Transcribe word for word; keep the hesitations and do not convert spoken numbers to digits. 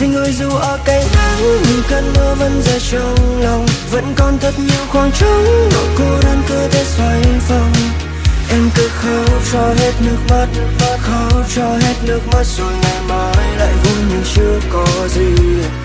Vì người dù ở cay đắng nhưng cơn mưa vẫn rơi trong lòng. Vẫn còn thật nhiều khoảng trống, nỗi cô đơn cứ thế xoay vòng. Em cứ khóc cho hết nước mắt, khóc cho hết nước mắt rồi ngày mai lại vui như chưa có gì.